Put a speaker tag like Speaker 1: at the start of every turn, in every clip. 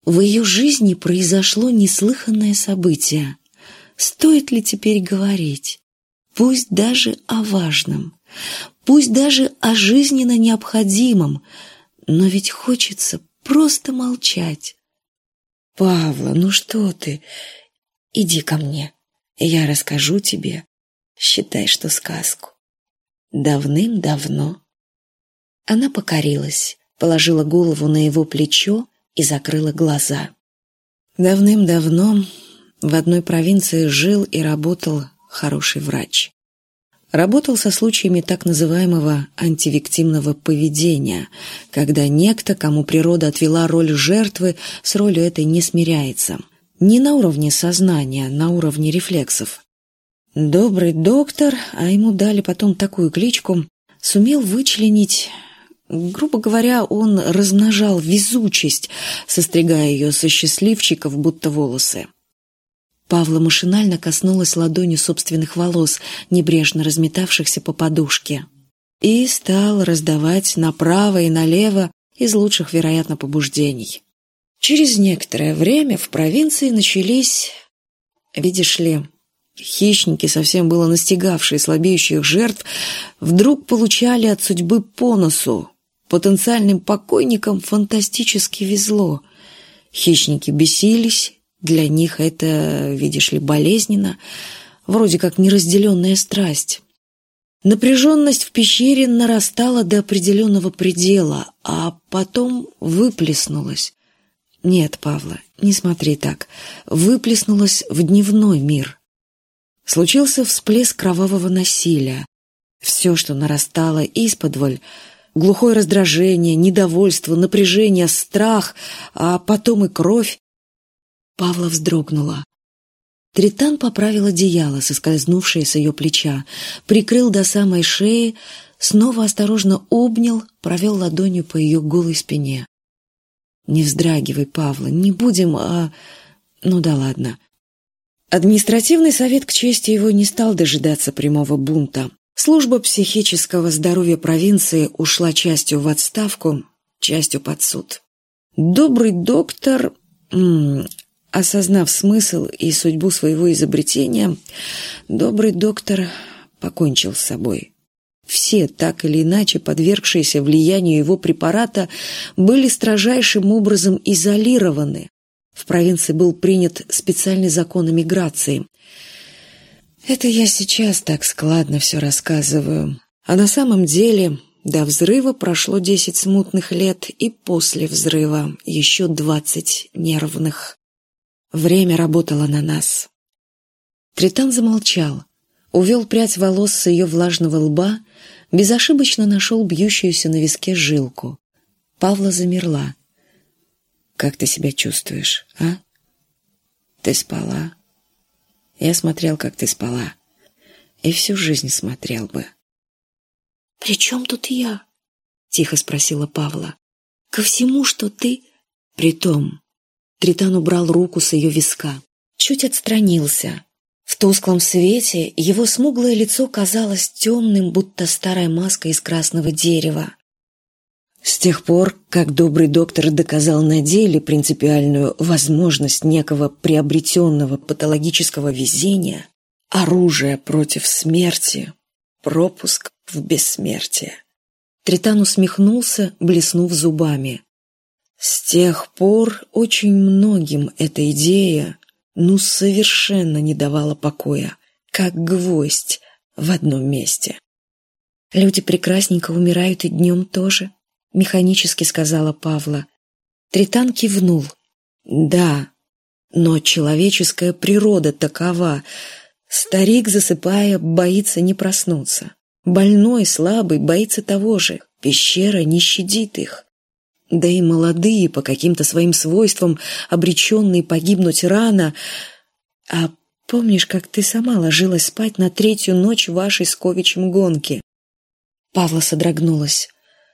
Speaker 1: В ее жизни произошло неслыханное событие. Стоит ли теперь говорить? Пусть даже о важном, пусть даже о жизненно необходимом, но ведь хочется просто молчать. «Павла, ну что ты? Иди ко мне, я расскажу тебе, считай, что сказку. Давным-давно». Она покорилась, положила голову на его плечо и закрыла глаза. Давным-давно в одной провинции жил и работал хороший врач. Работал со случаями так называемого антивиктимного поведения, когда некто, кому природа отвела роль жертвы, с ролью этой не смиряется. Не на уровне сознания, на уровне рефлексов. Добрый доктор, а ему дали потом такую кличку, сумел вычленить... Грубо говоря, он размножал везучесть, состригая ее со счастливчиков, будто волосы. Павла машинально коснулась ладонью собственных волос, небрежно разметавшихся по подушке, и стал раздавать направо и налево из лучших, вероятно, побуждений. Через некоторое время в провинции начались, видишь ли, хищники, совсем было настигавшие слабеющих жертв, вдруг получали от судьбы по носу. Потенциальным покойникам фантастически везло. Хищники бесились, для них это, видишь ли, болезненно, вроде как неразделенная страсть. Напряженность в пещере нарастала до определенного предела, а потом выплеснулась. Нет, Павла, не смотри так. Выплеснулась в дневной мир. Случился всплеск кровавого насилия. Все, что нарастало исподволь, глухое раздражение, недовольство, напряжение, страх, а потом и кровь. Павла вздрогнула. Тритан поправил одеяло, соскользнувшее с ее плеча, прикрыл до самой шеи, снова осторожно обнял, провел ладонью по ее голой спине. «Не вздрагивай, Павла, не будем, Ну да ладно». Административный совет, к чести его, не стал дожидаться прямого бунта. Служба психического здоровья провинции ушла частью в отставку, частью под суд. Добрый доктор, осознав смысл и судьбу своего изобретения, добрый доктор покончил с собой. Все, так или иначе подвергшиеся влиянию его препарата, были строжайшим образом изолированы. В провинции был принят специальный закон о миграции. Это я сейчас так складно все рассказываю. А на самом деле до взрыва прошло 10 смутных лет, и после взрыва еще 20 нервных. Время работало на нас. Тритан замолчал, увел прядь волос с ее влажного лба, безошибочно нашел бьющуюся на виске жилку. Павла замерла. «Как ты себя чувствуешь, а? Ты спала?» Я смотрел, как ты спала. И всю жизнь смотрел бы. «При чем тут я?» — тихо спросила Павла. «Ко всему, что ты...» «Притом...» Тритан убрал руку с ее виска. Чуть отстранился. В тусклом свете его смуглое лицо казалось темным, будто старая маска из красного дерева. С тех пор, как добрый доктор доказал на деле принципиальную возможность некого приобретенного патологического везения, оружие против смерти, пропуск в бессмертие. Тритан усмехнулся, блеснув зубами. С тех пор очень многим эта идея, совершенно не давала покоя, как гвоздь в одном месте. «Люди прекрасненько умирают и днем тоже», — механически сказала Павла. Тритан кивнул. «Да, но человеческая природа такова. Старик, засыпая, боится не проснуться. Больной, слабый, боится того же. Пещера не щадит их. Да и молодые, по каким-то своим свойствам, обреченные погибнуть рано. А помнишь, как ты сама ложилась спать на 3-ю ночь вашей с Ковичем гонки?» Павла содрогнулась.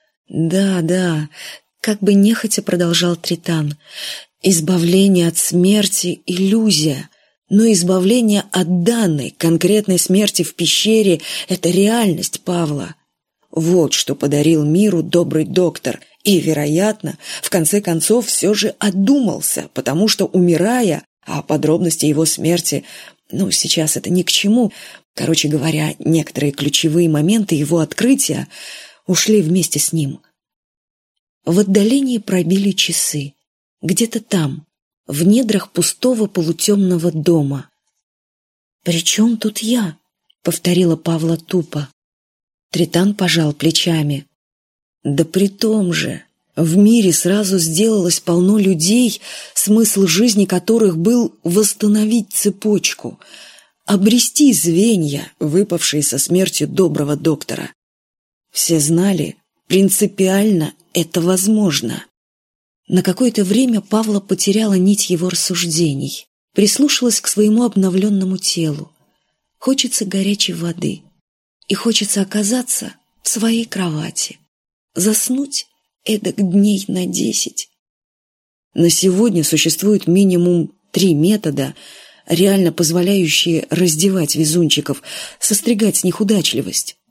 Speaker 1: «Да, как бы нехотя продолжал Тритан. Избавление от смерти — иллюзия, но избавление от данной конкретной смерти в пещере — это реальность, Павла. Вот что подарил миру добрый доктор. И, вероятно, в конце концов все же отдумался, потому что, умирая, а подробности его смерти, сейчас это ни к чему. Короче говоря, некоторые ключевые моменты его открытия ушли вместе с ним. В отдалении пробили часы. Где-то там, в недрах пустого полутемного дома. «При чем тут я?» — повторила Павла тупо. Тритан пожал плечами. «Да при том же, в мире сразу сделалось полно людей, смысл жизни которых был восстановить цепочку, обрести звенья, выпавшие со смертью доброго доктора. Все знали, принципиально это возможно». На какое-то время Павла потеряла нить его рассуждений, прислушалась к своему обновленному телу. Хочется горячей воды, и хочется оказаться в своей кровати, заснуть эдак дней на 10. На сегодня существует минимум 3 метода, реально позволяющие раздевать везунчиков, состригать с них удачливость.